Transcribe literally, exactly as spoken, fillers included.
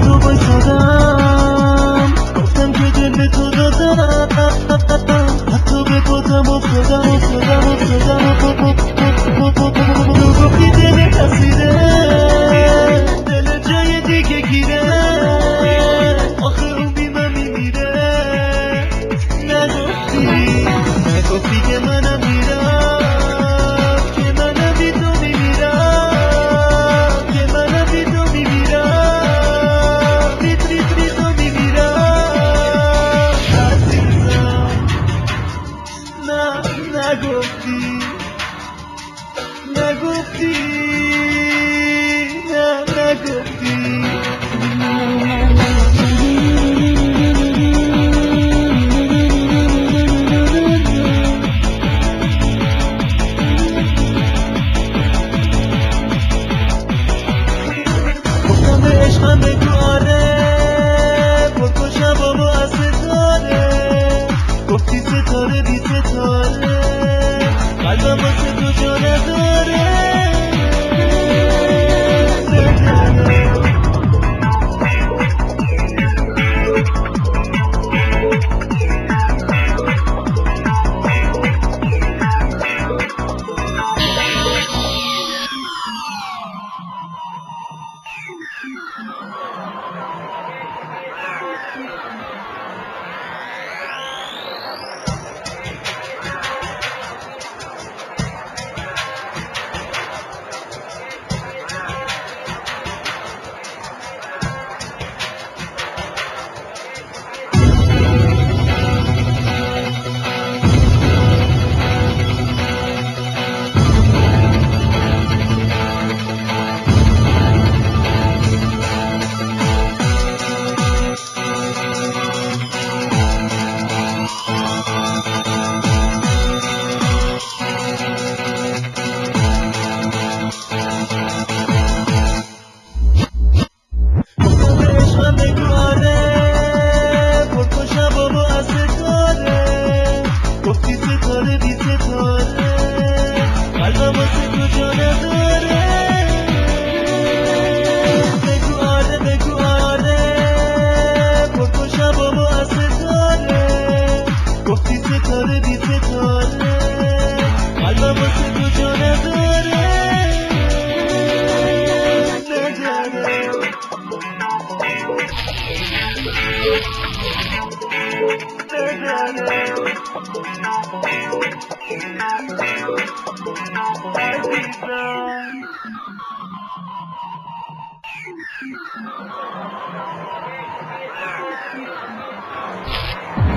تو بایستادم گفتم که دل به تو دادم حتی به پاتم افتادم افتادم افتادم تو گفتی دل کسیده دل جای دیگه گیره آخه اون بی من میمیره نگفتی نگفتی که منم میرم که منم بی تو میمیرم که منم بی تو میمیرم بی بی بی تو میمیرم عزیزم نه نگفتی نگفتی نه نگفتی گفتم به عشقم بگو آره بکن شبامو از ستاره گفتی ستاره بی ستاره قلبم واسه تو جا نداره گفتی ستاره بی ستاره قلبم واسه تو جا نداره بگو آره بگو آره پرکن شبامو از ستاره گفتی ستاره بی ستاره قلبم واسه تو جا نداره نداره عزیزم